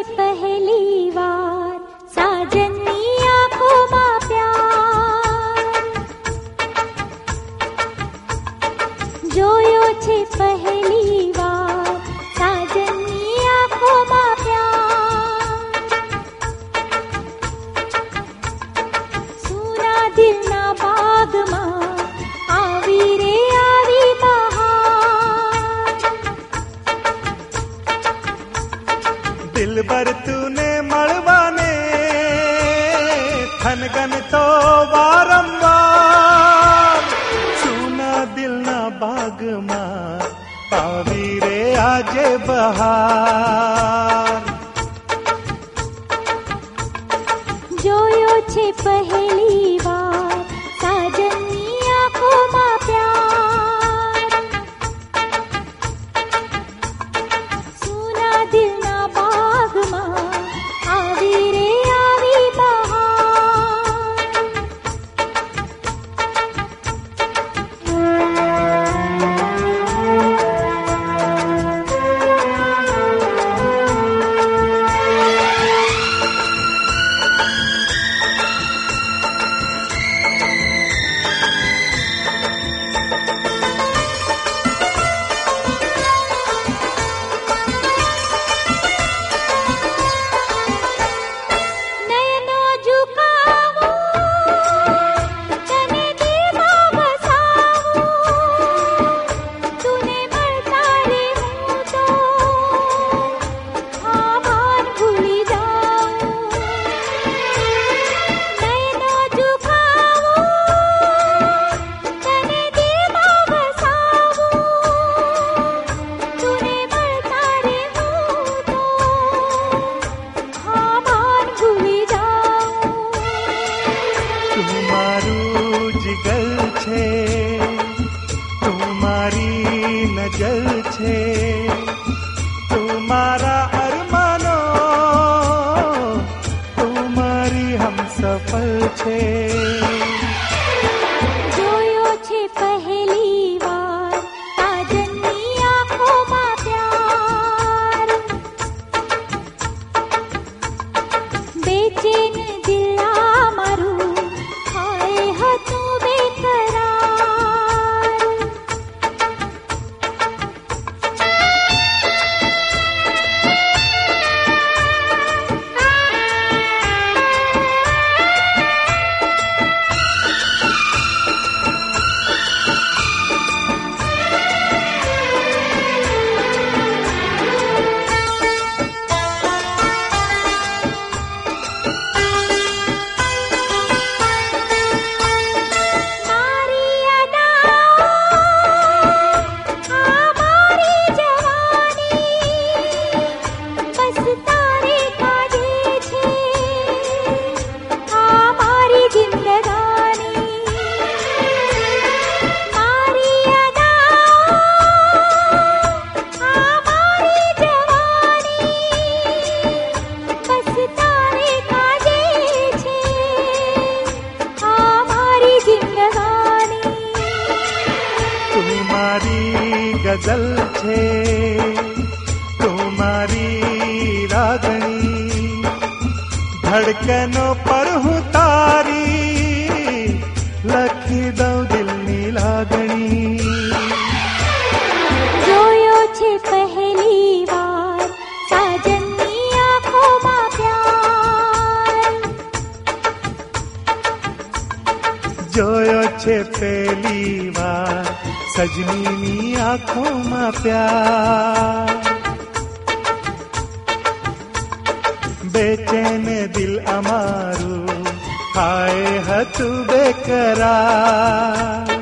पहली वार साजनी आँखों मां प्यार જોયો છે પહેલી વાર સાજની આંખોમાં પ્યાર સૂના દિલના બાગમાં આવી રે આવી બહાર દિલબર તૂને મળવાને થનગન તો વારંવાર સૂના દિલના બાગમાં આવી રે આજે બહાર જોયો છે પહેલી વાર સાજની આંખોમાં પ્યાર સૂના દિલના બાગમાં આવી રે આવી નજર છે તુમારા અરમાનો તુમારી હમસફર છે જોયો છે પહેલી વાર સાજની આંખોમાં પ્યાર બેચેન દિલ આ મારું હાય હતું બેકરાર ગઝલ છે તુમારી રાગણી ધડકનો પર હું તારી લખી દઉં દિલની લાગણી જોયો છે પહેલી વાર સાજની આંખોમાં પ્યાર જોયો છે પહેલી વાર સજનીની આંખોમાં પ્યાર બેચેન દિલ અમારું હાય હતું બેકરાર